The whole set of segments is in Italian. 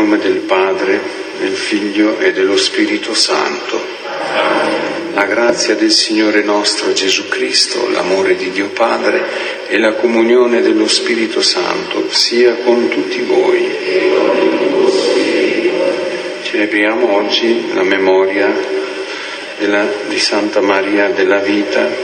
nome del Padre, del Figlio e dello Spirito Santo. La grazia del Signore nostro Gesù Cristo, l'amore di Dio Padre e la comunione dello Spirito Santo sia con tutti voi. Celebriamo oggi la memoria di Santa Maria della Vita,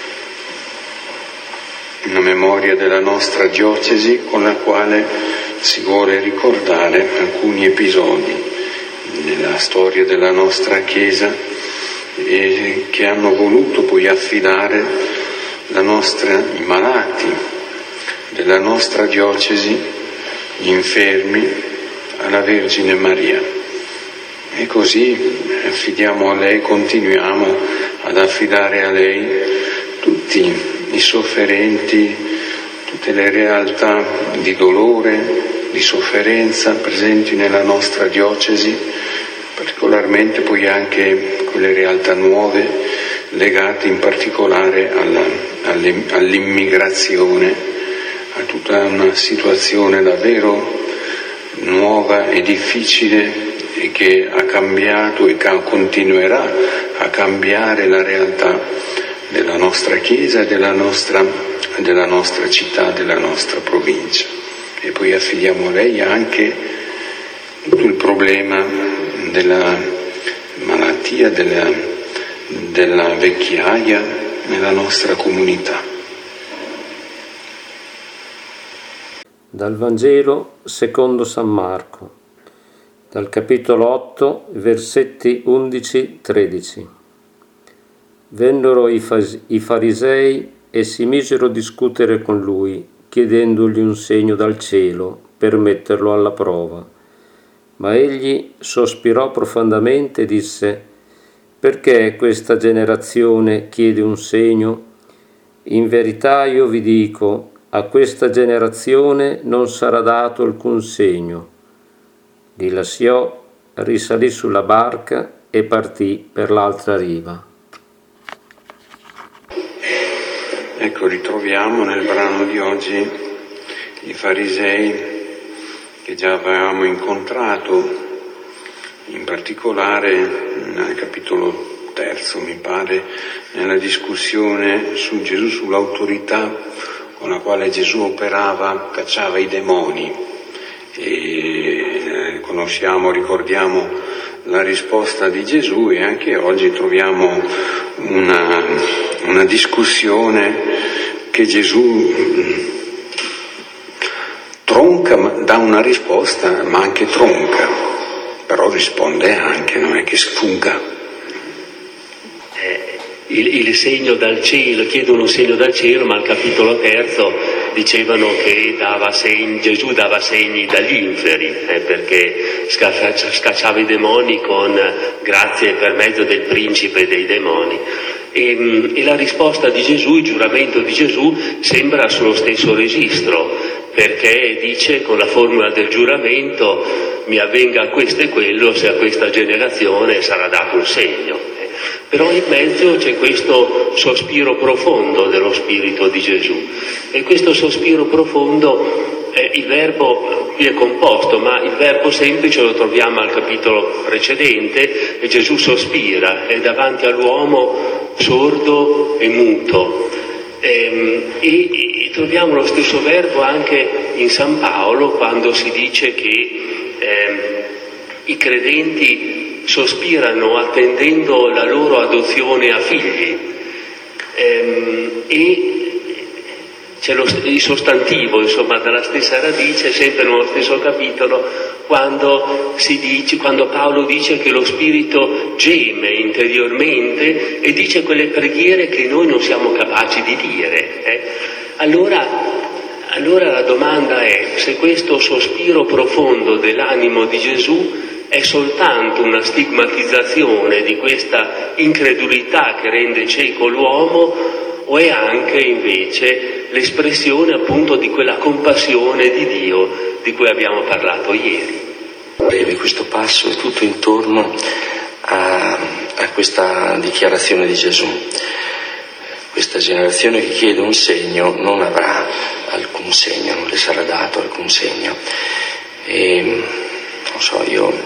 una memoria della nostra diocesi con la quale si vuole ricordare alcuni episodi della storia della nostra Chiesa e che hanno voluto poi affidare i malati della nostra diocesi, gli infermi, alla Vergine Maria. E così affidiamo a lei, continuiamo ad affidare a lei tutti i sofferenti, tutte le realtà di dolore, di sofferenza presenti nella nostra diocesi, particolarmente poi anche quelle realtà nuove legate in particolare all'immigrazione, a tutta una situazione davvero nuova e difficile e che ha cambiato e continuerà a cambiare la realtà della nostra Chiesa e della nostra città, della nostra provincia. E poi affidiamo a lei anche tutto il problema della malattia, della vecchiaia nella nostra comunità. Dal Vangelo secondo San Marco, dal capitolo 8, versetti 11-13. Vennero i farisei e si misero a discutere con lui, chiedendogli un segno dal cielo per metterlo alla prova. Ma egli sospirò profondamente e disse: «Perché questa generazione chiede un segno? In verità io vi dico, a questa generazione non sarà dato alcun segno». Li lasciò, risalì sulla barca e partì per l'altra riva. Ecco, ritroviamo nel brano di oggi i farisei che già avevamo incontrato, in particolare nel capitolo 3, mi pare, nella discussione su Gesù, sull'autorità con la quale Gesù operava, cacciava i demoni. E ricordiamo la risposta di Gesù, e anche oggi troviamo una discussione che Gesù tronca, dà una risposta ma anche tronca, però risponde anche, non è che sfugga. Il segno dal cielo, chiedono un segno dal cielo, ma al capitolo 3 dicevano che Gesù dava segni dagli inferi, perché scacciava i demoni grazie per mezzo del principe dei demoni. E la risposta di Gesù, il giuramento di Gesù, sembra sullo stesso registro, perché dice con la formula del giuramento: mi avvenga questo e quello se a questa generazione sarà dato un segno. Però in mezzo c'è questo sospiro profondo dello Spirito di Gesù, e questo sospiro profondo, il verbo qui è composto, ma il verbo semplice lo troviamo al capitolo precedente, e Gesù sospira, è davanti all'uomo sordo e muto. E troviamo lo stesso verbo anche in San Paolo, quando si dice che i credenti sospirano attendendo la loro adozione a figli, e c'è il sostantivo, insomma, dalla stessa radice, sempre nello stesso capitolo, quando Paolo dice che lo Spirito geme interiormente e dice quelle preghiere che noi non siamo capaci di dire. Allora la domanda è: se questo sospiro profondo dell'animo di Gesù è soltanto una stigmatizzazione di questa incredulità che rende cieco l'uomo, o è anche invece l'espressione appunto di quella compassione di Dio di cui abbiamo parlato ieri? Breve questo passo è tutto intorno a questa dichiarazione di Gesù. Questa generazione che chiede un segno non avrà alcun segno, non le sarà dato alcun segno. non so,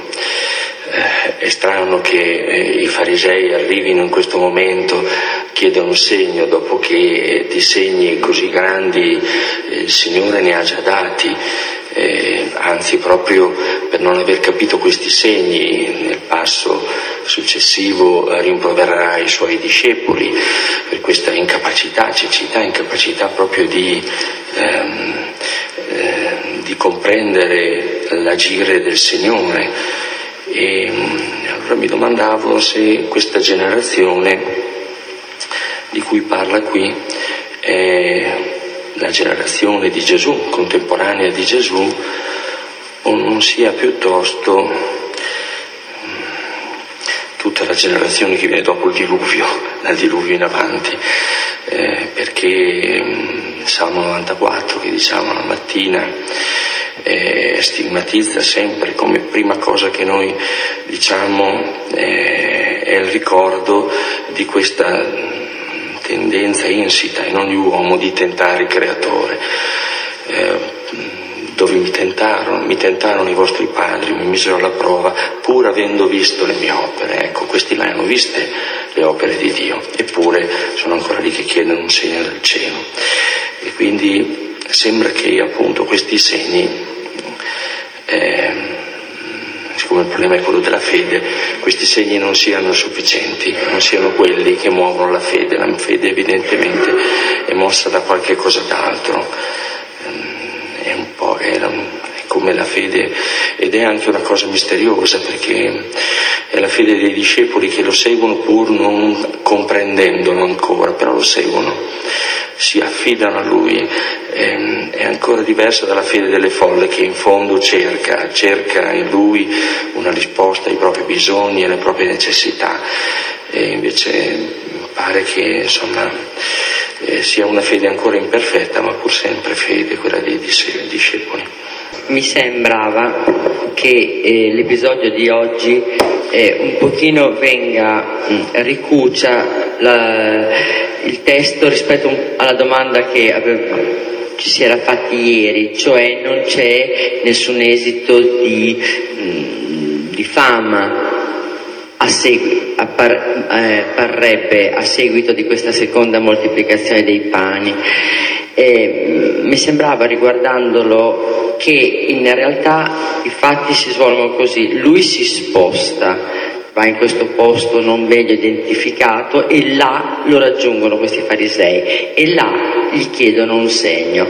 è strano che i farisei arrivino in questo momento, chiedono un segno dopo che di segni così grandi il Signore ne ha già dati, anzi proprio per non aver capito questi segni nel passo successivo rimprovererà i suoi discepoli per questa incapacità, cecità, incapacità proprio di comprendere l'agire del Signore. E allora mi domandavo se questa generazione di cui parla qui è la generazione di Gesù, contemporanea di Gesù, o non sia piuttosto tutta la generazione che viene dopo il diluvio, dal diluvio in avanti, perché Salmo 94 che diciamo la mattina stigmatizza sempre come prima cosa che noi diciamo è il ricordo di questa tendenza insita in ogni uomo di tentare il Creatore, dove mi tentarono i vostri padri, mi misero alla prova pur avendo visto le mie opere. Ecco, questi là hanno viste le opere di Dio, eppure sono ancora lì che chiedono un segno dal cielo. E quindi sembra che appunto questi segni, siccome il problema è quello della fede, questi segni non siano sufficienti, non siano quelli che muovono la fede. La fede evidentemente è mossa da qualche cosa d'altro, è un po' è come la fede, ed è anche una cosa misteriosa perché è la fede dei discepoli che lo seguono pur non comprendendolo ancora, però lo seguono, si affidano a Lui. È ancora diversa dalla fede delle folle che in fondo cerca in Lui una risposta ai propri bisogni e alle proprie necessità, e invece pare che insomma sia una fede ancora imperfetta ma pur sempre fede quella dei discepoli. Mi sembrava che l'episodio di oggi un pochino ricucia il testo rispetto alla domanda che ci si era fatti ieri, cioè non c'è nessun esito di fama parrebbe a seguito di questa seconda moltiplicazione dei pani. Mi sembrava, riguardandolo, che in realtà i fatti si svolgono così: lui si sposta, va in questo posto non meglio identificato, e là lo raggiungono questi farisei e là gli chiedono un segno.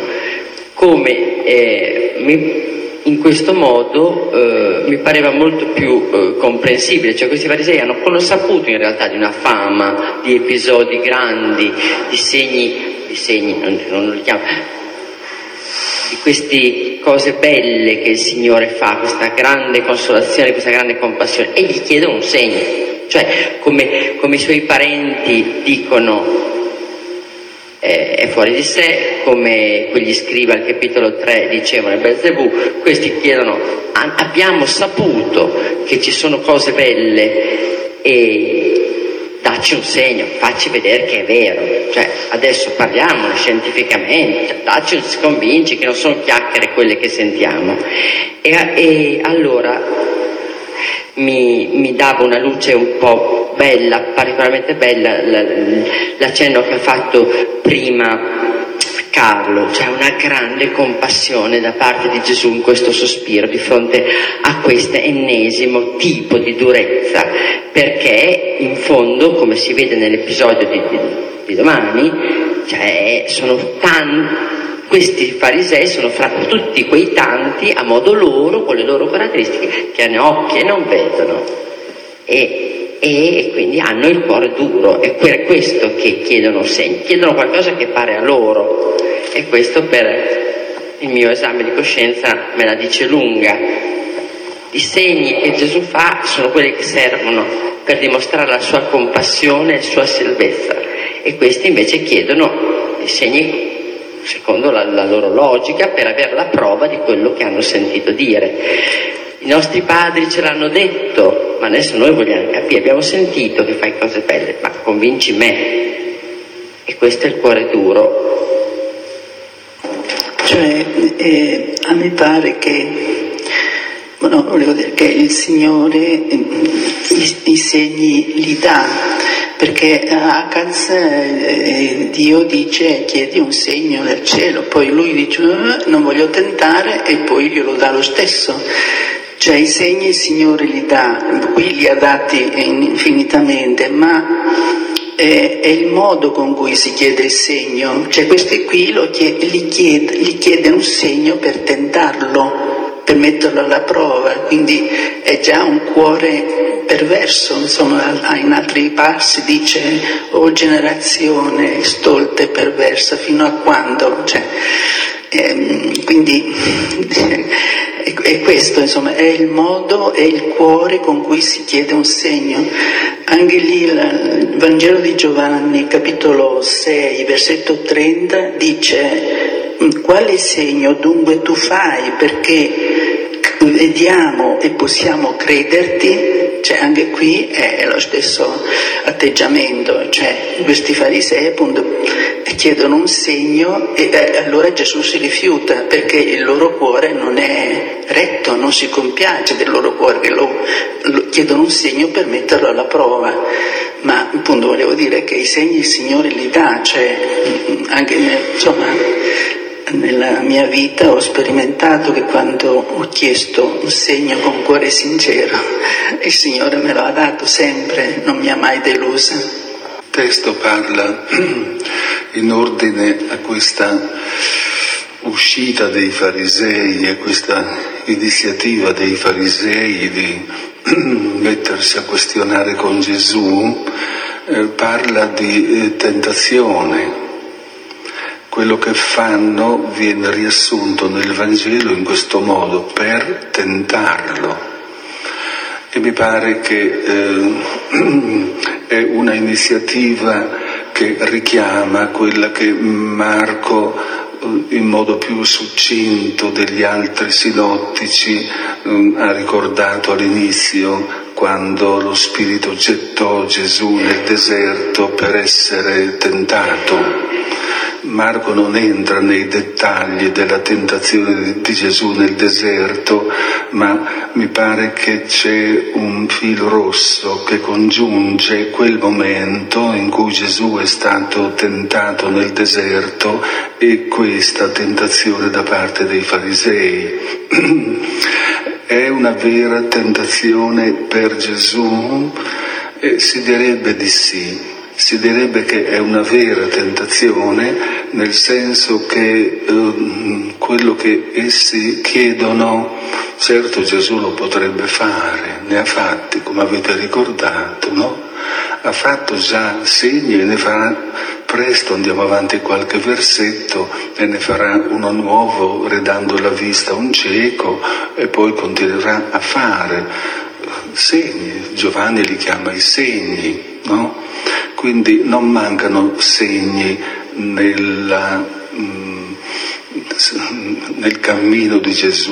In questo modo mi pareva molto più comprensibile, cioè questi farisei hanno saputo in realtà di una fama, di episodi grandi, di segni non li chiamo, di queste cose belle che il Signore fa, questa grande consolazione, questa grande compassione, e gli chiedono un segno, cioè come i suoi parenti dicono è fuori di sé, come quegli scribi al capitolo 3 dicevano Belzebù, questi chiedono: abbiamo saputo che ci sono cose belle e dacci un segno, facci vedere che è vero, cioè adesso parliamone scientificamente, convinci che non sono chiacchiere quelle che sentiamo. E allora mi dava una luce un po' bella, particolarmente bella, l'accenno che ha fatto prima Carlo, cioè una grande compassione da parte di Gesù in questo sospiro di fronte a questo ennesimo tipo di durezza, perché in fondo, come si vede nell'episodio di domani, cioè questi farisei sono fra tutti quei tanti, a modo loro, con le loro caratteristiche, che hanno occhi e non vedono, e quindi hanno il cuore duro, e per questo che chiedono segni, chiedono qualcosa che pare a loro, e questo per il mio esame di coscienza me la dice lunga. I segni che Gesù fa sono quelli che servono per dimostrare la sua compassione e la sua salvezza, e questi invece chiedono i segni secondo la loro logica, per avere la prova di quello che hanno sentito dire. I nostri padri ce l'hanno detto, ma adesso noi vogliamo capire, abbiamo sentito che fai cose belle, ma convinci me. E questo è il cuore duro. Cioè, a me pare che No, volevo dire che il Signore i segni li dà, perché a Acaz Dio dice chiedi un segno dal cielo, poi lui dice non voglio tentare e poi glielo dà lo stesso. Cioè i segni il Signore li dà, qui li ha dati infinitamente, ma è il modo con cui si chiede il segno. Cioè questi qui gli chiede un segno per tentarlo, per metterlo alla prova, quindi è già un cuore perverso. Insomma, in altri passi dice o generazione stolta e perversa, fino a quando? Quindi è questo, insomma, è il modo, è il cuore con cui si chiede un segno. Anche lì il Vangelo di Giovanni, capitolo 6, versetto 30, dice: quale segno dunque tu fai perché vediamo e possiamo crederti? Cioè anche qui è lo stesso atteggiamento, cioè questi farisei appunto chiedono un segno e allora Gesù si rifiuta perché il loro cuore non è retto, non si compiace del loro cuore, che lo chiedono un segno per metterlo alla prova. Ma appunto volevo dire che i segni il Signore li dà, cioè anche nella mia vita ho sperimentato che quando ho chiesto un segno con cuore sincero, il Signore me lo ha dato sempre, non mi ha mai delusa. Il testo parla in ordine a questa uscita dei farisei, a questa iniziativa dei farisei di mettersi a questionare con Gesù, parla di tentazione. Quello che fanno viene riassunto nel Vangelo in questo modo: per tentarlo. E mi pare che è una iniziativa che richiama quella che Marco in modo più succinto degli altri sinottici ha ricordato all'inizio, quando lo Spirito gettò Gesù nel deserto per essere tentato. Marco non entra nei dettagli della tentazione di Gesù nel deserto, ma mi pare che c'è un filo rosso che congiunge quel momento in cui Gesù è stato tentato nel deserto e questa tentazione da parte dei farisei. È una vera tentazione per Gesù? Si direbbe di sì. Si direbbe che è una vera tentazione, nel senso che quello che essi chiedono, certo Gesù lo potrebbe fare, ne ha fatti, come avete ricordato, no? Ha fatto già segni e ne farà presto, andiamo avanti qualche versetto, e ne farà uno nuovo redando la vista a un cieco, e poi continuerà a fare segni. Giovanni li chiama i segni, no? Quindi non mancano segni nel cammino di Gesù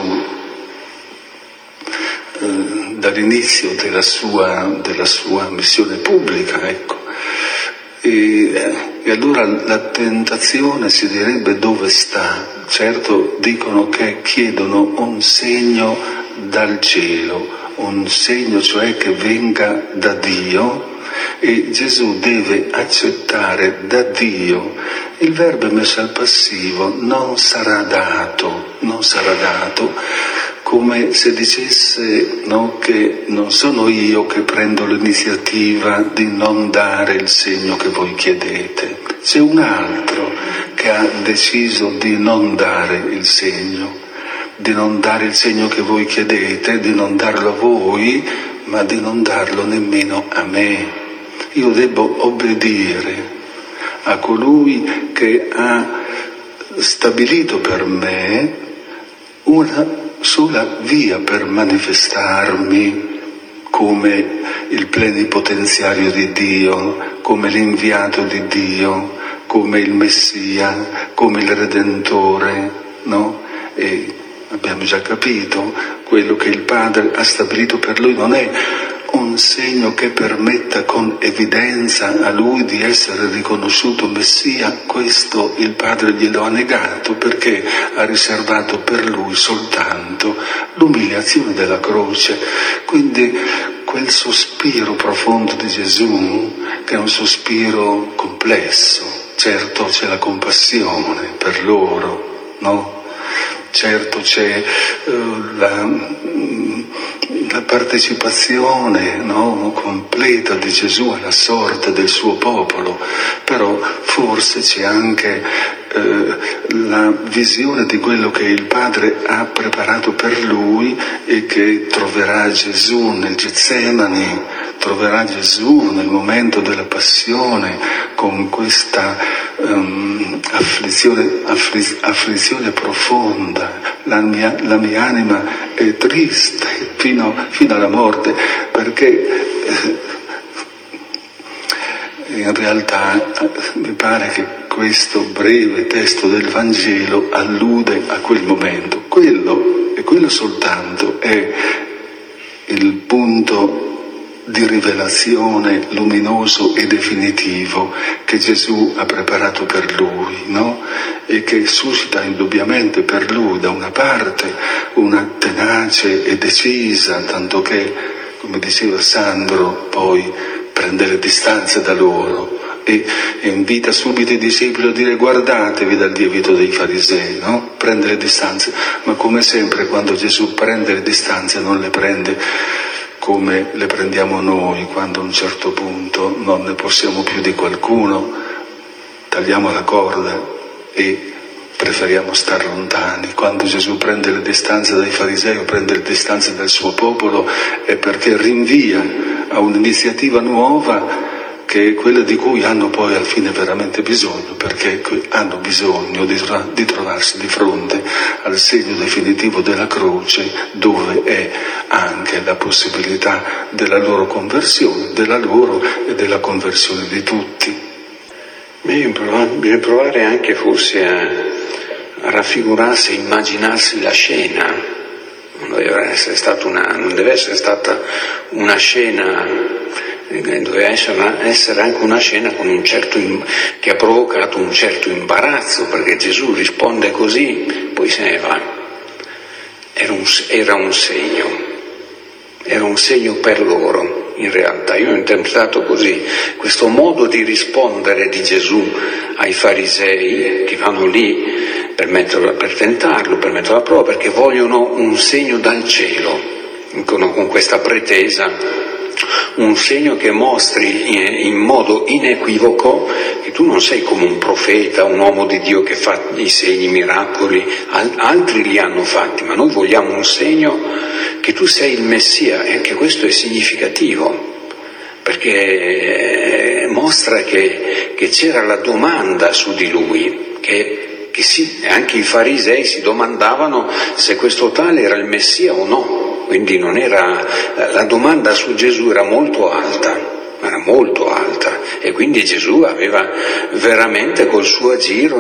dall'inizio della sua missione pubblica, ecco. E allora la tentazione, si direbbe, dove sta? Certo dicono che chiedono un segno dal cielo, un segno cioè che venga da Dio, e Gesù deve accettare da Dio. Il verbo è messo al passivo: non sarà dato, come se dicesse, no, che non sono io che prendo l'iniziativa di non dare il segno che voi chiedete, c'è un altro che ha deciso di non dare il segno che voi chiedete, di non darlo a voi, ma di non darlo nemmeno a me. Io devo obbedire a colui che ha stabilito per me una sola via per manifestarmi come il plenipotenziario di Dio, come l'inviato di Dio, come il Messia, come il Redentore, no? E abbiamo già capito, quello che il Padre ha stabilito per lui non è un segno che permetta con evidenza a lui di essere riconosciuto Messia, questo il Padre glielo ha negato, perché ha riservato per lui soltanto l'umiliazione della croce. Quindi quel sospiro profondo di Gesù, che è un sospiro complesso, certo c'è la compassione per loro, no? Certo c'è la partecipazione, no, completa di Gesù alla sorte del suo popolo, però forse c'è anche la visione di quello che il Padre ha preparato per lui e che troverà Gesù nel Getsemani, troverà Gesù nel momento della passione, con questa afflizione profonda. La mia anima è triste fino alla morte, perché in realtà mi pare che questo breve testo del Vangelo allude a quel momento. Quello soltanto è il punto di rivelazione luminoso e definitivo che Gesù ha preparato per lui, no? E che suscita indubbiamente per lui, da una parte, una tenace e decisa, tanto che, come diceva Sandro, poi prende le distanze da loro e invita subito i discepoli a dire: guardatevi dal lievito dei farisei, no? Prende le distanze, ma come sempre quando Gesù prende le distanze non le prende come le prendiamo noi, quando a un certo punto non ne possiamo più di qualcuno, tagliamo la corda e preferiamo star lontani. Quando Gesù prende le distanze dai farisei o prende le distanze dal suo popolo è perché rinvia a un'iniziativa nuova, che è quella di cui hanno poi al fine veramente bisogno, perché hanno bisogno di trovarsi di fronte al segno definitivo della croce, dove è anche la possibilità della loro conversione, della loro e della conversione di tutti. Bisogna provare anche forse a raffigurarsi, a immaginarsi la scena. Non deve essere stata una scena, doveva essere anche una scena con che ha provocato un certo imbarazzo, perché Gesù risponde così, poi se ne va. Era un segno per loro, in realtà. Io ho interpretato così questo modo di rispondere di Gesù ai farisei che vanno lì per tentarlo, per metterlo alla prova, perché vogliono un segno dal cielo, con questa pretesa, un segno che mostri in modo inequivoco che tu non sei come un profeta, un uomo di Dio che fa i segni, i miracoli, altri li hanno fatti, ma noi vogliamo un segno che tu sei il Messia, e anche questo è significativo, perché mostra che c'era la domanda su di lui, che anche i farisei si domandavano se questo tale era il Messia o no. Quindi la domanda su Gesù era molto alta, e quindi Gesù aveva veramente col suo agire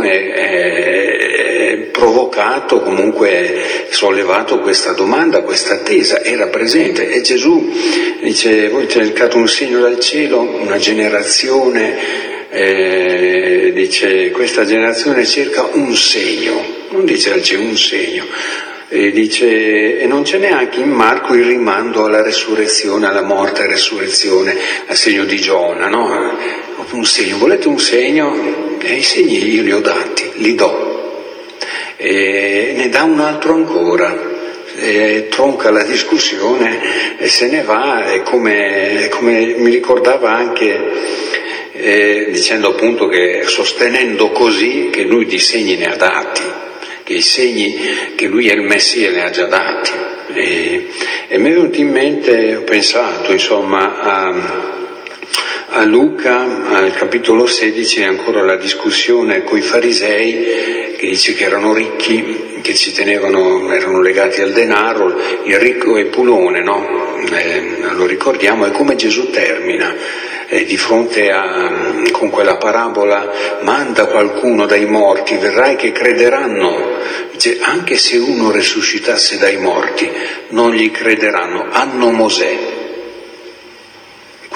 provocato, comunque sollevato questa domanda, questa attesa, era presente. E Gesù dice: voi cercate un segno dal cielo, una generazione, dice, questa generazione cerca un segno, non dice al cielo, un segno. E dice, e non c'è neanche in Marco il rimando alla resurrezione, alla morte e resurrezione, al segno di Giona, no? Un segno, volete un segno? E i segni io li ho dati, li do. E ne dà un altro ancora, tronca la discussione e se ne va, e come mi ricordava anche, dicendo appunto che, sostenendo così che lui di segni ne ha dati, che i segni che lui è il Messia ne ha già dati. E mi è venuto in mente, ho pensato insomma a Luca, al capitolo 16, ancora la discussione coi farisei, che dice che erano ricchi, che erano legati al denaro, il ricco e Pulone, no? Lo ricordiamo, e come Gesù termina di fronte con quella parabola: manda qualcuno dai morti, verrai che crederanno. Dice, anche se uno risuscitasse dai morti non gli crederanno, hanno Mosè.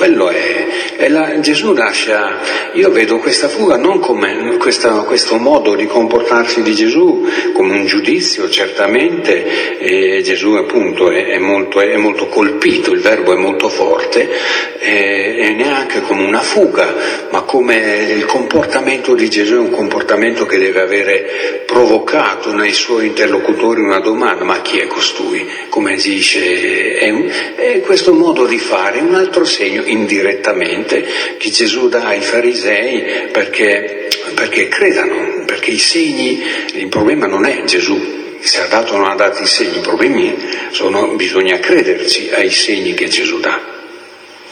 Quello è Gesù lascia, io vedo questa fuga non come questo modo di comportarsi di Gesù come un giudizio, certamente, e Gesù appunto è molto colpito, il verbo è molto forte, e neanche come una fuga, ma come il comportamento di Gesù è un comportamento che deve avere provocato nei suoi interlocutori una domanda: ma chi è costui? Come agisce? È questo modo di fare un altro segno indirettamente che Gesù dà ai farisei perché credano, perché i segni, il problema non è Gesù, se ha dato o non ha dato i segni, i problemi bisogna crederci ai segni che Gesù dà.